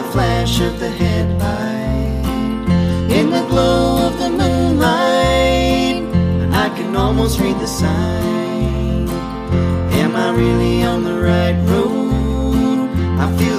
flash of the headlight, in the glow of the moonlight, I can almost read the sign. Am I really on the right road? I feel